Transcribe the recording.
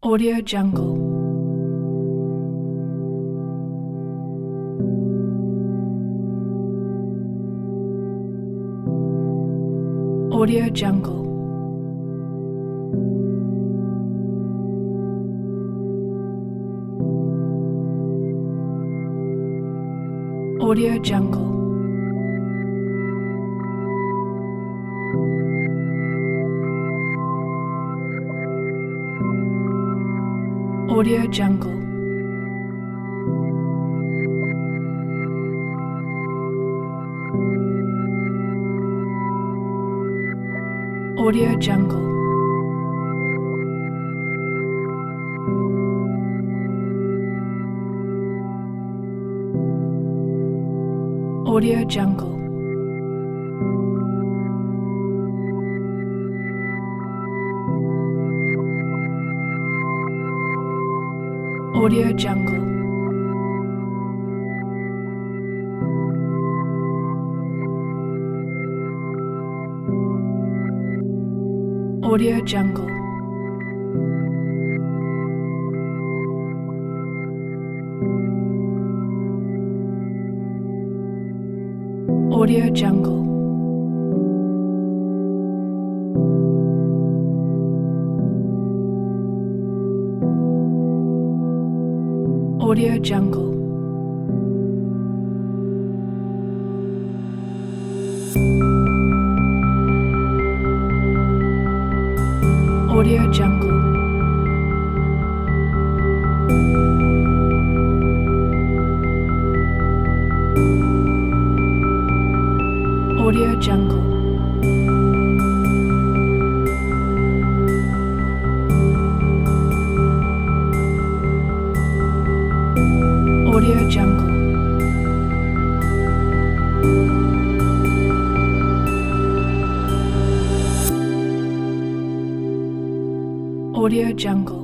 Audio Jungle. Audio Jungle. Audio Jungle. Audio Jungle. Audio Jungle. Audio Jungle. Audio Jungle. Audio Jungle. Audio Jungle. Audio Jungle. Audio Jungle. Audio Jungle. Audio Jungle. Audio Jungle.